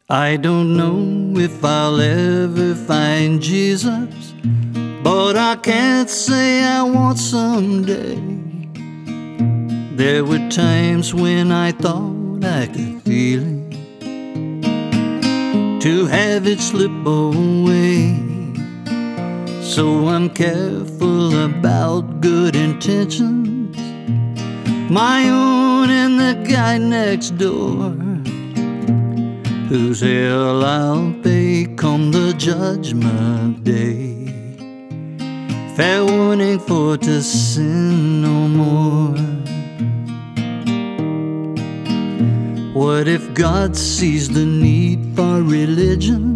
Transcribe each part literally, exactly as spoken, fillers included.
I don't know if I'll ever find Jesus, but I can't say I won't someday. There were times when I thought I could feel it, to have it slip away. So I'm careful about good intentions, my own and the guy next door, whose hell I'll pay come the judgment day. Fair warning for to sin no more. What if God sees the need for religion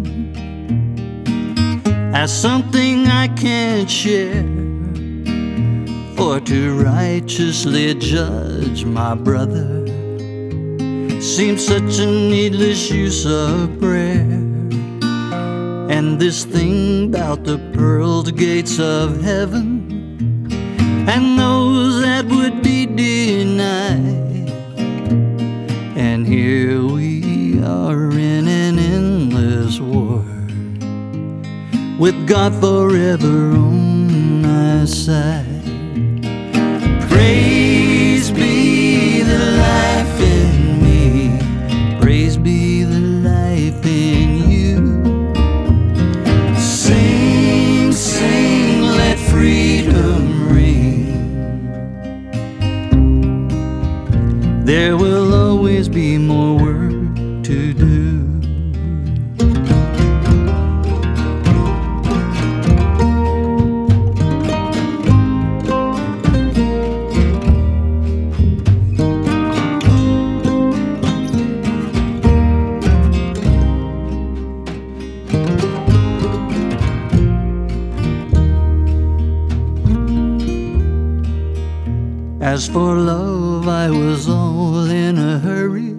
as something I can't share, for to righteously judge my brother seems such a needless use of prayer. And this thing about the pearled gates of heaven and those that would be denied, and here we are in an endless war, with God forever on my side. Praise be the life in me, praise be the life in you. Sing, sing, let freedom ring. There will always be more work to do. As for love, I was all in a hurry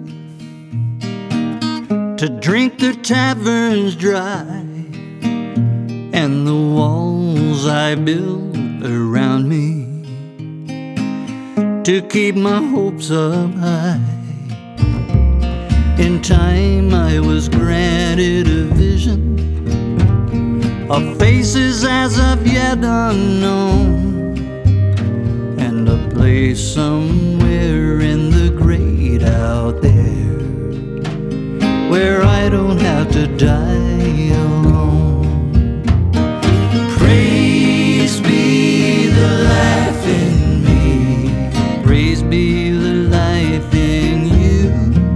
to drink the taverns dry, and the walls I built around me to keep my hopes up high. In time I was granted a vision of faces as of yet unknown, and a place somewhere in the great out there where I don't have to die alone. Praise be the life in me, praise be the life in you.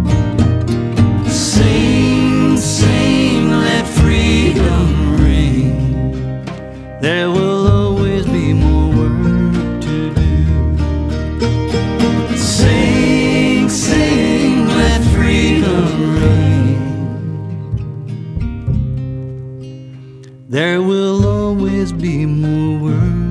Sing, sing, let freedom ring. There will always be more work to do. Sing, sing, let freedom ring. There will always be more work